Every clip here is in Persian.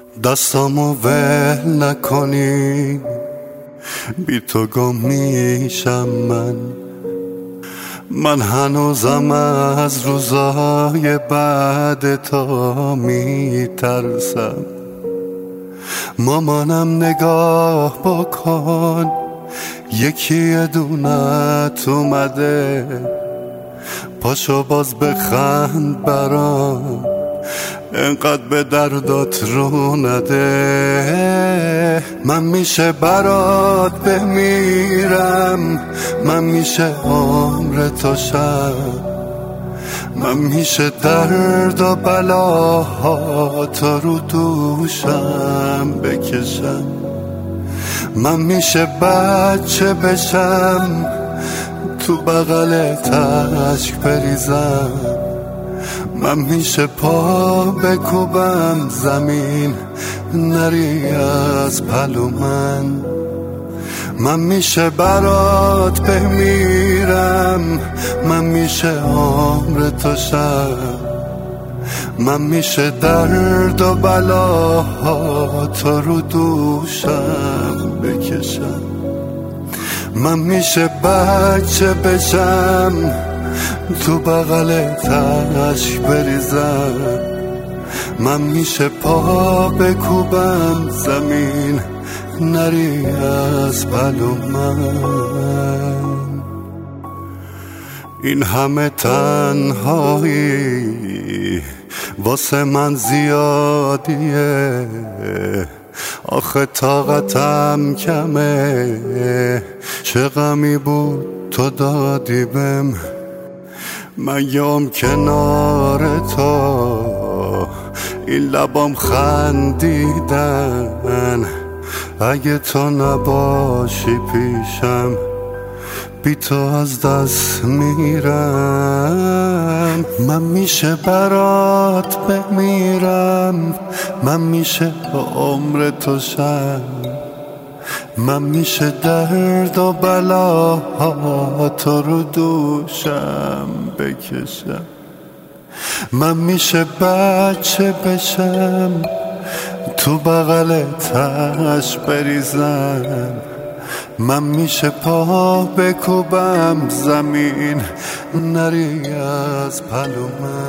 دستامو ول نکنی، بی تو گم میشم من هنوزم از روزای بعد تو میترسم. مامانم نگاه بکن، یکی دونت اومده، پاشو باز بخند برام، انقدر به دردات رو نده. من میشه برات بمیرم، من میشه عمر تو شم، من میشه درد و بلاها تو رو دوشم بکشم، من میشه بچه بشم تو بغلت اشک بریزم، من میشه پا بکوبم زمین نری از پلو من میشه برات بمیرم، من میشه عمر تو شم، من میشه درد و بلاها تو رو دوشم بکشم، من میشه بچه بشم تو بغلت اشک بریزم، من میشه پا بکوبم زمین نری از پلو این همه تنهایی واسه من زیادیه، آخه طاقتم کمه، چه غمی بود تو دادی بهم، من یام کنار تو، این لبام خندیدن، اگه تو نباشی پیشم بی تو از دست میرم. من میشه برات بمیرم، من میشه عمر تو شم، من میشه درد و بلاها تو رو دوشم بکشم، من میشه بچه بشم تو بغلت اشک بریزم، من میشه پا بکوبم زمین نری از پلو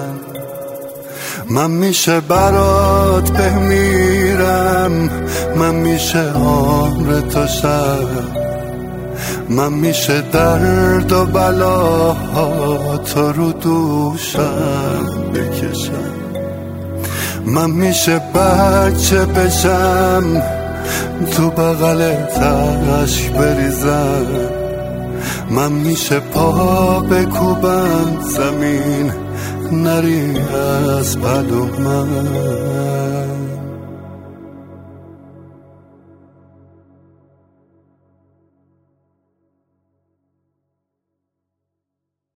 من میشه برات بمیرم، من میشه عمر تو شم، من میشه درد و بلاها تو رو دوشم بکشم، من میشه بچه بشم تو بغلت اشک بریزم، من میشه پا بکوبم زمین نری از پلو